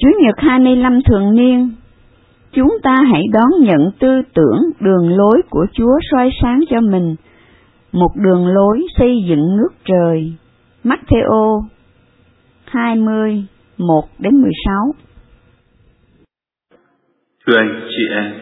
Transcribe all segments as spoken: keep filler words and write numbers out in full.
Chủ nhật hai mươi lăm thường niên, chúng ta hãy đón nhận tư tưởng đường lối của Chúa soi sáng cho mình, một đường lối xây dựng nước trời. Mác-thê-ô hai mươi, một đến mười sáu. Thưa anh chị em,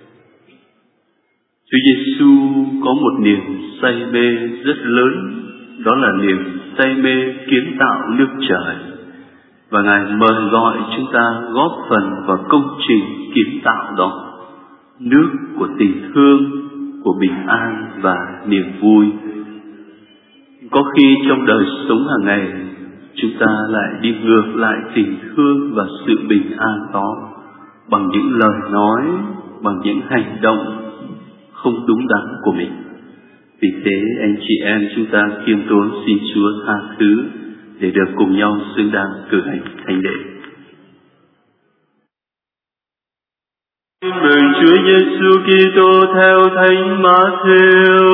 Chúa Giêsu có một niềm say mê rất lớn, đó là niềm say mê kiến tạo nước trời. Và Ngài mời gọi chúng ta góp phần vào công trình kiến tạo đó, nước của tình thương, của bình an và niềm vui. Có khi trong đời sống hàng ngày, chúng ta lại đi ngược lại tình thương và sự bình an đó bằng những lời nói, bằng những hành động không đúng đắn của mình. Vì thế anh chị em chúng ta khiêm tốn xin Chúa tha thứ để được cùng nhau xứng đáng cử hành thánh lễ. Mừng Chúa Giêsu Kitô theo Thánh Ma-thêu.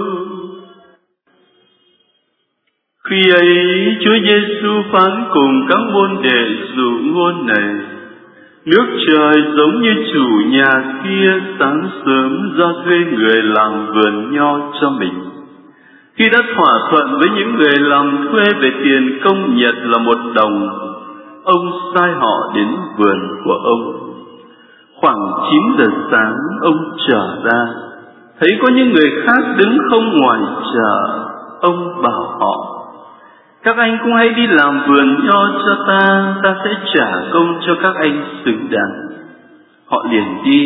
Khi ấy Chúa Giêsu phán cùng các môn đệ dụ ngôn này: nước trời giống như chủ nhà kia sáng sớm ra thuê người làm vườn nho cho mình. Khi đã thỏa thuận với những người làm thuê về tiền công nhật là một đồng, ông sai họ đến vườn của ông. Khoảng chín giờ sáng ông trở ra, thấy có những người khác đứng không ngoài chợ. Ông bảo họ: các anh cũng hãy đi làm vườn nho cho ta, ta sẽ trả công cho các anh xứng đáng. Họ liền đi.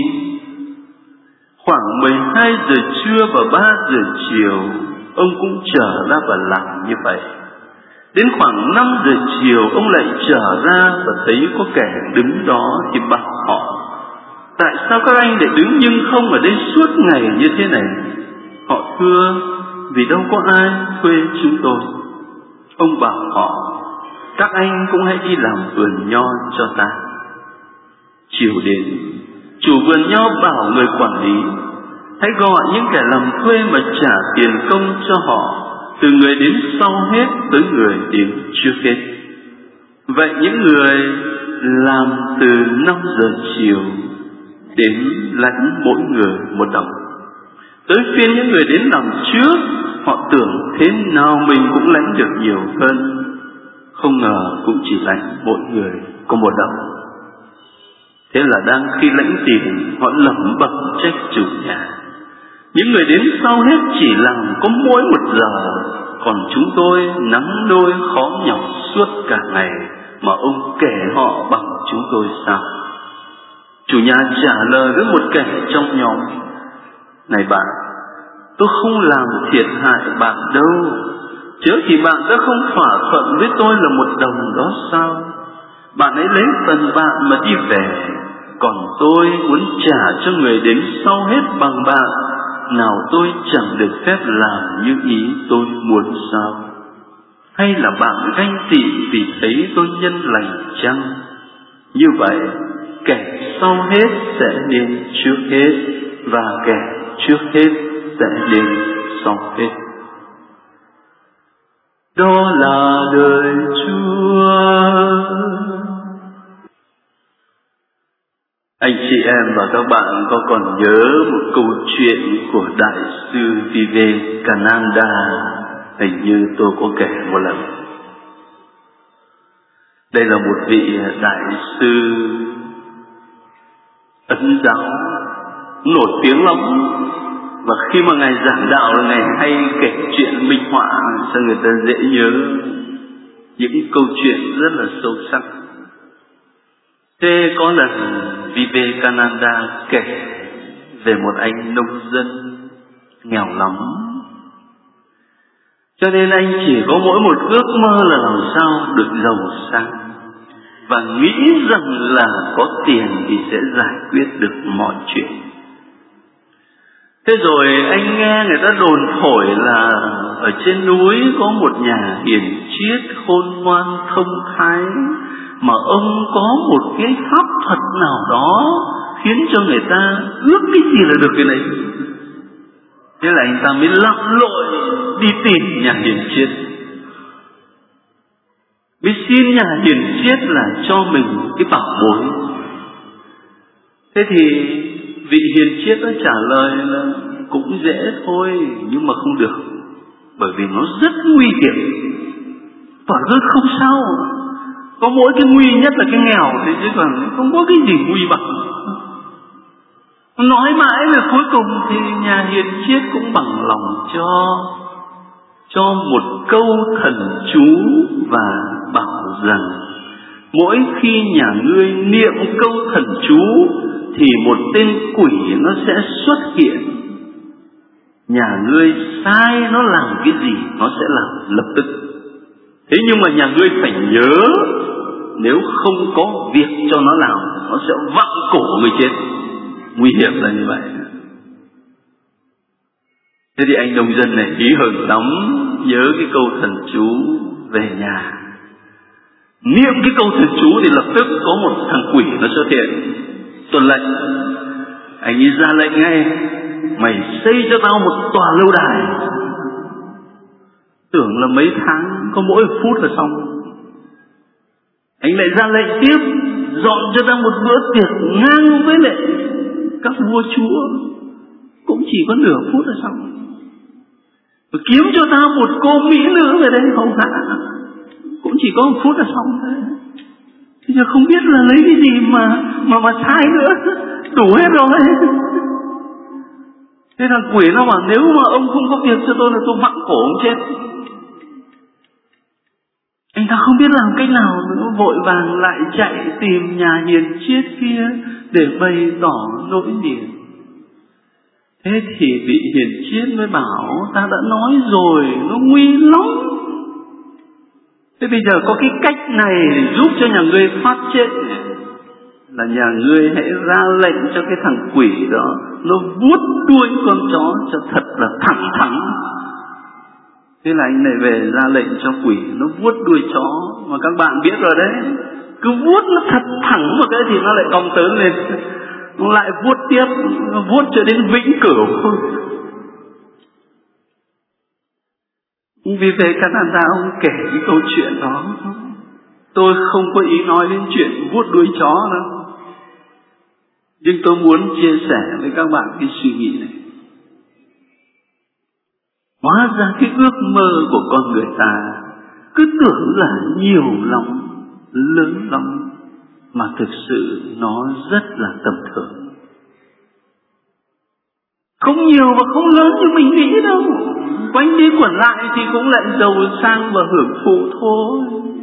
Khoảng mười hai giờ trưa và ba giờ chiều, ông cũng trở ra và làm như vậy. Đến khoảng năm giờ chiều, ông lại trở ra và thấy có kẻ đứng đó thì bảo họ: tại sao các anh lại đứng nhưng không ở đây suốt ngày như thế này? Họ thưa: vì đâu có ai thuê chúng tôi. Ông bảo họ: các anh cũng hãy đi làm vườn nho cho ta. Chiều đến, chủ vườn nho bảo người quản lý: hãy gọi những kẻ làm thuê mà trả tiền công cho họ, từ người đến sau hết tới người đến trước hết. Vậy những người làm từ năm giờ chiều đến lãnh mỗi người một đồng. Tới phiên những người đến làm trước, họ tưởng thế nào mình cũng lãnh được nhiều hơn, không ngờ cũng chỉ lãnh mỗi người có một đồng. Thế là đang khi lãnh tiền, họ lẩm bẩm trách chủ nhà: những người đến sau hết chỉ làm có mỗi một giờ, còn chúng tôi nắng nôi khó nhọc suốt cả ngày, mà ông kể họ bằng chúng tôi sao? Chủ nhà trả lời với một kẻ trong nhóm: này bạn, tôi không làm thiệt hại bạn đâu, chớ thì bạn đã không thỏa thuận với tôi là một đồng đó sao? Bạn hãy lấy phần bạn mà đi về, còn tôi muốn trả cho người đến sau hết bằng bạn, nào tôi chẳng được phép làm như ý tôi muốn sao? Hay là bạn ganh tị vì thấy tôi nhân lành chăng? Như vậy, kẻ sau hết sẽ nên trước hết, và kẻ trước hết sẽ nên sau hết. Đó là lời Chúa. Anh chị em và các bạn có còn nhớ một câu chuyện của Đại sư Vivekananda? Hình như tôi có kể một lần. Đây là một vị đại sư Ấn giáo nổi tiếng lắm, và khi mà Ngài giảng đạo là Ngài hay kể chuyện minh họa cho người ta dễ nhớ những câu chuyện rất là sâu sắc. Thế có lần Vivekananda kể về một anh nông dân nghèo lắm, cho nên anh chỉ có mỗi một ước mơ là làm sao được giàu sang, và nghĩ rằng là có tiền thì sẽ giải quyết được mọi chuyện. Thế rồi anh nghe người ta đồn thổi là ở trên núi có một nhà hiền triết khôn ngoan thông thái, mà ông có một cái pháp thuật nào đó khiến cho người ta ước cái gì là được cái này. Thế là anh ta mới lặn lội đi tìm nhà hiền triết. mới xin nhà hiền triết là cho mình cái bảo bối. Thế thì vị hiền triết đã trả lời là cũng dễ thôi, nhưng mà không được, bởi vì nó rất nguy hiểm. Bảo tôi không sao, có mỗi cái nguy nhất là cái nghèo thế, chứ còn không có cái gì nguy bằng. Nói mãi rồi cuối cùng thì nhà hiền triết cũng bằng lòng cho cho một câu thần chú và bảo rằng mỗi khi nhà ngươi niệm câu thần chú thì một tên quỷ nó sẽ xuất hiện. Nhà ngươi sai nó làm cái gì nó sẽ làm lập tức. Thế nhưng mà nhà ngươi phải nhớ, nếu không có việc cho nó làm, nó sẽ vặn cổ người chết. Nguy hiểm là như vậy. Thế thì anh nông dân này hí hửng lắm, nhớ cái câu thần chú về nhà, niệm cái câu thần chú thì lập tức có một thằng quỷ nó xuất hiện. Tuân lệnh, anh ấy ra lệnh ngay, mày xây cho tao một tòa lâu đài. Tưởng là mấy tháng, có mỗi phút là xong. Anh lại ra lệnh tiếp, dọn cho tao một bữa tiệc ngang với lại các vua chúa, cũng chỉ có nửa phút là xong. Và kiếm cho tao một cô mỹ nữ về đây hầu hạ, cũng chỉ có một phút là xong thôi. Thế giờ không biết là lấy cái gì mà mà mà sai nữa, đủ hết rồi. Thế thằng quỷ nó bảo nếu mà ông không có việc cho tôi là tôi vặn cổ ông chết. Anh ta không biết làm cách nào nữa, vội vàng lại chạy tìm nhà hiền triết kia để bày tỏ nỗi niềm. Thế thì vị hiền triết mới bảo ta đã nói rồi, nó nguy lắm. Thế bây giờ có cái cách này để giúp cho nhà ngươi thoát chết, là nhà ngươi hãy ra lệnh cho cái thằng quỷ đó nó vuốt đuôi con chó cho thật là thẳng thắn. Thế là anh này về ra lệnh cho quỷ nó vuốt đuôi chó, mà các bạn biết rồi đấy, cứ vuốt nó thật thẳng một cái thì nó lại cong tớn lên, nó lại vuốt tiếp, nó vuốt cho đến vĩnh cửu. Vì vậy các bạn ra ông kể cái câu chuyện đó, tôi không có ý nói đến chuyện vuốt đuôi chó đâu, nhưng tôi muốn chia sẻ với các bạn cái suy nghĩ này. Hóa ra cái ước mơ của con người ta cứ tưởng là nhiều lắm, lớn lắm, mà thực sự nó rất là tầm thường. Không nhiều và không lớn như mình nghĩ đâu. Quanh đi quẩn lại thì cũng lại giàu sang và hưởng thụ thôi.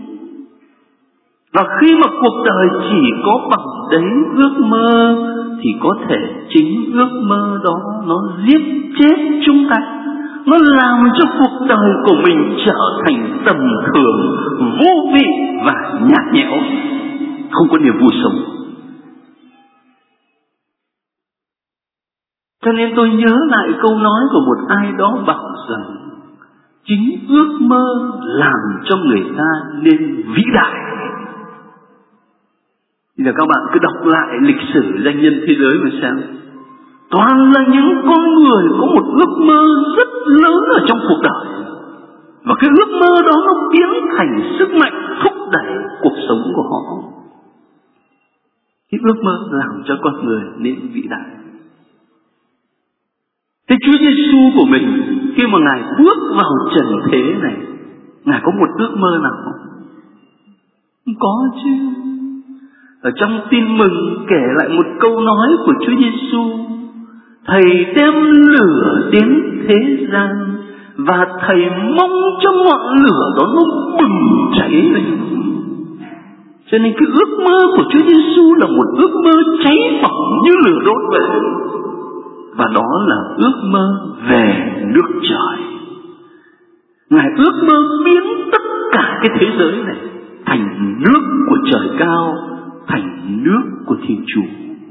Và khi mà cuộc đời chỉ có bằng đấy ước mơ, thì có thể chính ước mơ đó nó giết chết chúng ta, nó làm cho cuộc đời của mình trở thành tầm thường, vô vị và nhạt nhẽo, không có niềm vui sống. Cho nên tôi nhớ lại câu nói của một ai đó bảo rằng chính ước mơ làm cho người ta nên vĩ đại. Bây giờ các bạn cứ đọc lại lịch sử danh nhân thế giới mà xem, toàn là những con người có một ước mơ rất lớn ở trong cuộc đời, và cái ước mơ đó nó biến thành sức mạnh thúc đẩy cuộc sống của họ. Cái ước mơ làm cho con người nên vĩ đại. Thế Chúa Giêsu của mình khi mà Ngài bước vào trần thế này, Ngài có một ước mơ nào không? Không có chứ. Ở trong Tin Mừng kể lại một câu nói của Chúa Giêsu: Thầy đem lửa đến thế gian và Thầy mong cho ngọn lửa đó nó bừng cháy lên. Cho nên cái ước mơ của Chúa Giêsu là một ước mơ cháy bỏng như lửa đốt vậy. Và đó là ước mơ về nước trời. Ngài ước mơ biến tất cả cái thế giới này thành nước của trời cao, thành nước của Thiên Chúa.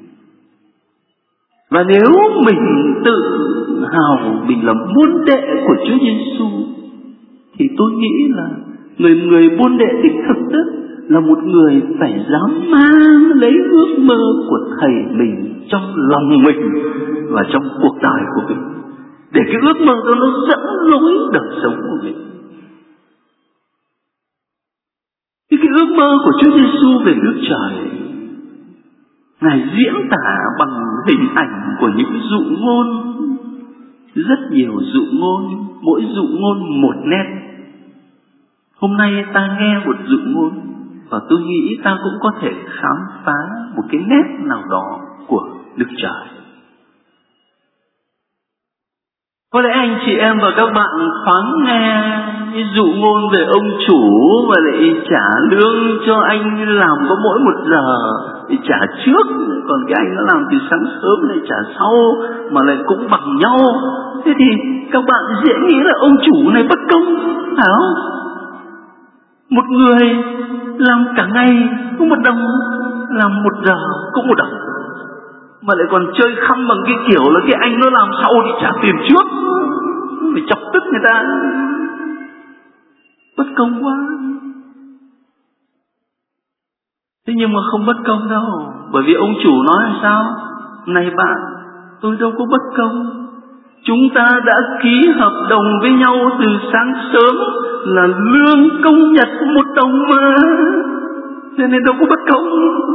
Và nếu mình tự hào mình là môn đệ của Chúa Giêsu, thì tôi nghĩ là người người môn đệ đích thực đó là một người phải dám mang lấy ước mơ của Thầy mình trong lòng mình và trong cuộc đời của mình, để cái ước mơ đó nó dẫn lối đời sống của mình. Cái, cái ước mơ của Chúa Giêsu về nước trời, Ngài diễn tả bằng hình ảnh của những dụ ngôn, rất nhiều dụ ngôn, mỗi dụ ngôn một nét. Hôm nay ta nghe một dụ ngôn và tôi nghĩ ta cũng có thể khám phá một cái nét nào đó của nước trời. Có lẽ anh chị em và các bạn thoáng nghe cái dụ ngôn về ông chủ và lại trả lương cho anh làm có mỗi một giờ để trả trước, còn cái anh nó làm từ sáng sớm lại trả sau mà lại cũng bằng nhau. Thế thì các bạn dễ nghĩ là ông chủ này bất công, phải không? Một người làm cả ngày có một đồng, làm một giờ cũng một đồng, mà lại còn chơi khăm bằng cái kiểu là cái anh nó làm sau thì trả tiền trước, phải chọc tức người ta. Bất công quá. Thế nhưng mà không bất công đâu, bởi vì ông chủ nói là sao? Này bạn, tôi đâu có bất công. Chúng ta đã ký hợp đồng với nhau từ sáng sớm là lương công nhật một đồng mà, cho nên đâu có bất công.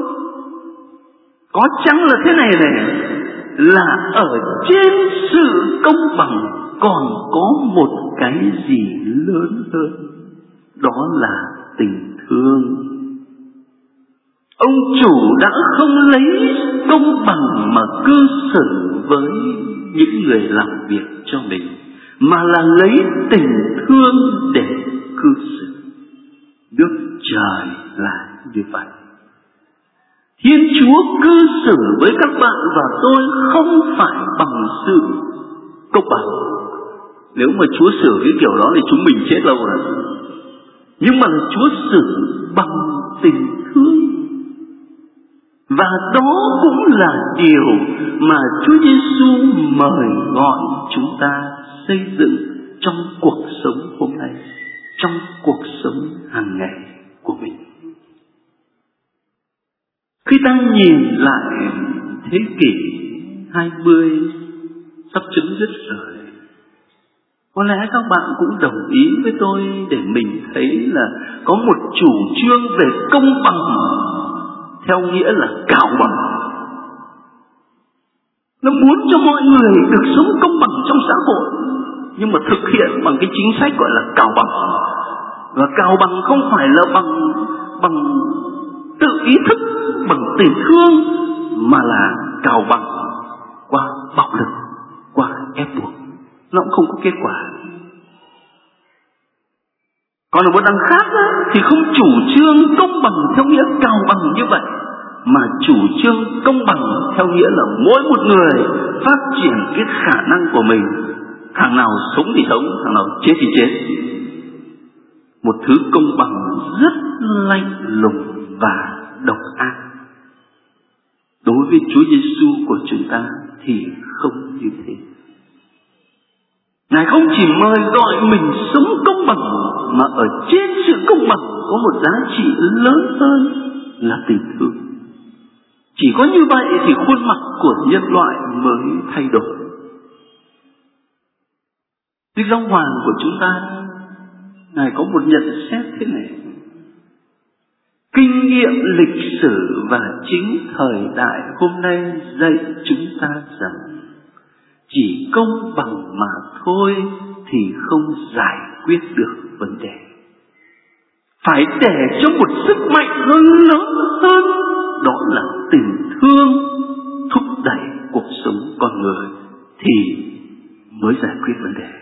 Có chăng là thế này này, là ở trên sự công bằng còn có một cái gì lớn hơn, đó là tình thương. Ông chủ đã không lấy công bằng mà cư xử với những người làm việc cho mình, mà là lấy tình thương để cư xử. Nước trời là như vậy. Thiên Chúa cư xử với các bạn và tôi không phải bằng sự công bằng. Nếu mà Chúa xử cái kiểu đó thì chúng mình chết lâu rồi. Nhưng mà Chúa xử bằng tình thương. Và đó cũng là điều mà Chúa Giêsu mời gọi chúng ta xây dựng trong cuộc sống hôm nay, trong cuộc sống hàng ngày của mình. Khi ta nhìn lại thế kỷ hai mươi sắp chấm dứt rồi, có lẽ các bạn cũng đồng ý với tôi để mình thấy là có một chủ trương về công bằng theo nghĩa là cào bằng. Nó muốn cho mọi người được sống công bằng trong xã hội, nhưng mà thực hiện bằng cái chính sách gọi là cào bằng. Và cào bằng không phải là bằng bằng tự ý thức, bằng tình thương, mà là cào bằng qua bạo lực, qua ép buộc. Nó cũng không có kết quả. Còn ở một đằng khác đó, thì không chủ trương công bằng theo nghĩa cào bằng như vậy, mà chủ trương công bằng theo nghĩa là mỗi một người phát triển cái khả năng của mình, thằng nào sống thì sống, thằng nào chết thì chết. Một thứ công bằng rất lạnh lùng và độc ác. Đối với Chúa Giêsu của chúng ta thì không như thế. Ngài không chỉ mời gọi mình sống công bằng, mà ở trên sự công bằng có một giá trị lớn hơn là tình thương. Chỉ có như vậy thì khuôn mặt của nhân loại mới thay đổi. Đức Giáo Hoàng của chúng ta, Ngài có một nhận xét thế này: kinh nghiệm lịch sử và chính thời đại hôm nay dạy chúng ta rằng chỉ công bằng mà thôi thì không giải quyết được vấn đề. Phải để cho một sức mạnh hơn lớn hơn, đó là tình thương thúc đẩy cuộc sống con người thì mới giải quyết vấn đề.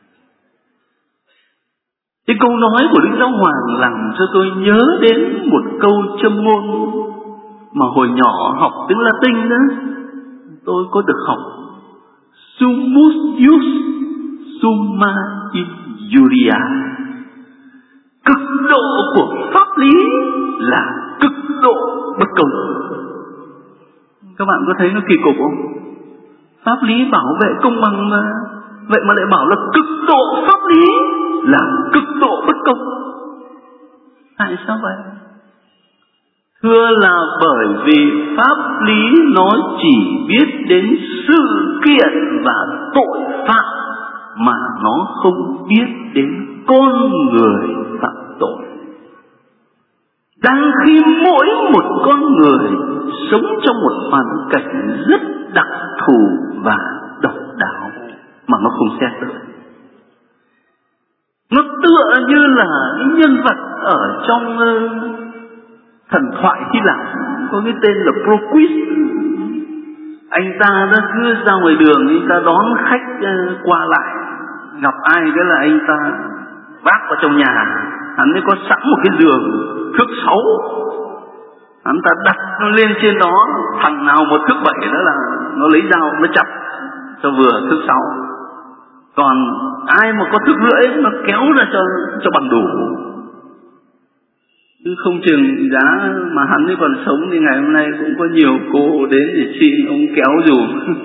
Cái câu nói của Đức Giáo Hoàng làm cho tôi nhớ đến một câu châm ngôn mà hồi nhỏ học tiếng Latin đó, tôi có được học: Summus ius summa injuria. Cực độ của pháp lý là cực độ bất công. Các bạn có thấy nó kỳ cục không? Pháp lý bảo vệ công bằng mà, vậy mà lại bảo là cực độ pháp lý là cực độ bất công. Tại sao vậy? Thưa là bởi vì pháp lý nó chỉ biết đến sự kiện và tội phạm, mà nó không biết đến con người phạm tội. đang khi mỗi một con người sống trong một hoàn cảnh rất đặc thù và độc đáo mà nó không xét tới. Nó tựa như là những nhân vật ở trong uh, thần thoại Hy Lạp có cái tên là Procris. Anh ta đã cứ ra ngoài đường, anh ta đón khách uh, qua lại, gặp ai cái là anh ta vác vào trong nhà. Hắn ấy có sẵn một cái giường thước sáu, hắn ta đặt nó lên trên đó, thằng nào một thước bảy đó là nó lấy dao nó chặt cho vừa thước sáu, còn ai mà có thước rưỡi nó kéo ra cho cho bằng đủ. Chứ không chừng giá mà hắn ấy còn sống thì ngày hôm nay cũng có nhiều cô đến để xin ông kéo dùm.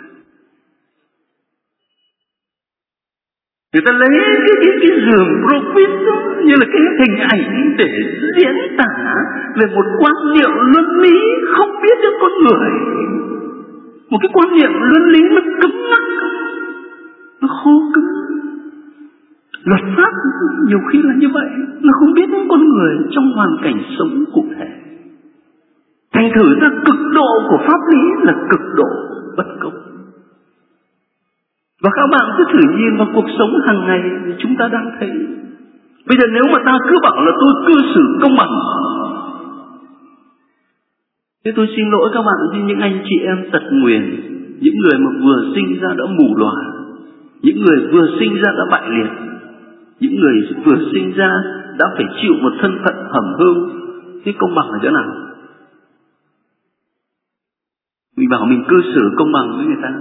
Người ta lấy cái, cái, cái giường Procris như là cái hình ảnh để diễn tả về một quan niệm luân lý không biết đến con người. Một cái quan niệm luân lý nó cứng ngắc, nó khô cứng. Luật pháp nhiều khi là như vậy, nó không biết đến con người trong hoàn cảnh sống cụ thể. Thành thử ra cực độ của pháp lý là cực độ bất công. Và các bạn cứ thử nhìn vào cuộc sống hàng ngày thì chúng ta đang thấy. Bây giờ nếu mà ta cứ bảo là tôi cư xử công bằng, thế tôi xin lỗi các bạn với những anh chị em tật nguyền, những người mà vừa sinh ra đã mù lòa, những người vừa sinh ra đã bại liệt, những người vừa sinh ra đã phải chịu một thân phận hầm hưu. Thế công bằng ở chỗ nào? Mình bảo mình cư xử công bằng với người ta.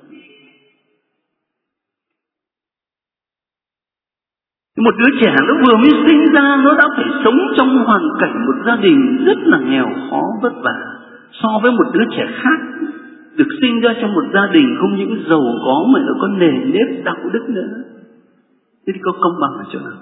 Một đứa trẻ nó vừa mới sinh ra, nó đã phải sống trong hoàn cảnh một gia đình rất là nghèo khó vất vả, so với một đứa trẻ khác được sinh ra trong một gia đình không những giàu có mà nó có nề nếp đạo đức nữa. Thế thì có công bằng ở chỗ nào?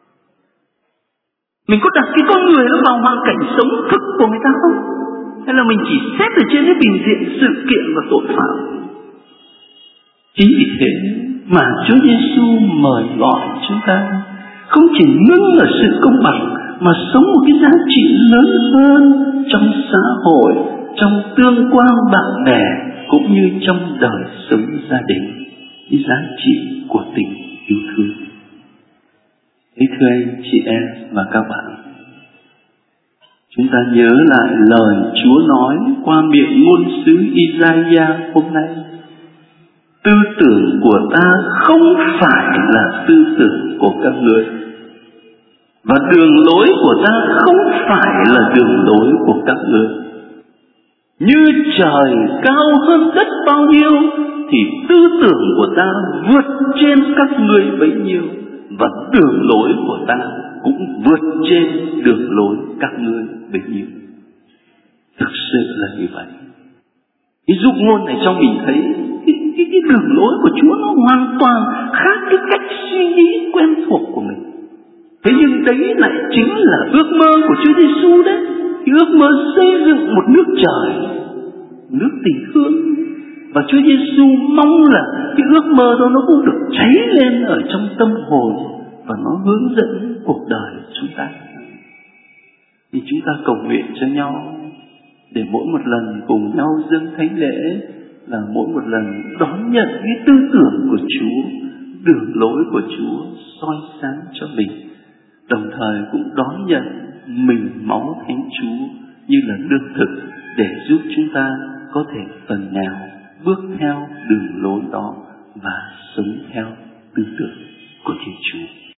Mình có đặt cái con người nó vào hoàn cảnh sống thực của người ta không? Hay là mình chỉ xét ở trên cái bình diện sự kiện và tội phạm? Chính vì thế mà Chúa Giêsu mời gọi chúng ta không chỉ ngưng ở sự công bằng, mà sống một cái giá trị lớn hơn trong xã hội, trong tương quan bạn bè, cũng như trong đời sống gia đình, cái giá trị của tình yêu thương. Thế thưa anh chị em và các bạn, chúng ta nhớ lại lời Chúa nói qua miệng ngôn sứ Isaiah hôm nay: tư tưởng của ta không phải là tư tưởng của các ngươi, và đường lối của ta không phải là đường lối của các ngươi. Như trời cao hơn đất bao nhiêu, thì tư tưởng của ta vượt trên các ngươi bấy nhiêu, và đường lối của ta cũng vượt trên đường lối các ngươi bấy nhiêu. Thực sự là như vậy. Cái dụ ngôn này cho mình thấy cái, cái, cái đường lối của Chúa nó hoàn toàn khác cái cách suy nghĩ quen thuộc của mình. Thế nhưng đấy lại chính là ước mơ của Chúa Giêsu đấy. Cái ước mơ xây dựng một nước trời, nước tình thương. Và Chúa Giêsu mong là cái ước mơ đó nó cũng được cháy lên ở trong tâm hồn và nó hướng dẫn cuộc đời chúng ta. Thì chúng ta cầu nguyện cho nhau để mỗi một lần cùng nhau dâng thánh lễ là mỗi một lần đón nhận cái tư tưởng của Chúa, đường lối của Chúa soi sáng cho mình, đồng thời cũng đón nhận mình máu Thánh Chúa như là lương thực để giúp chúng ta có thể phần nào bước theo đường lối đó và sống theo tư tưởng của Thiên Chúa.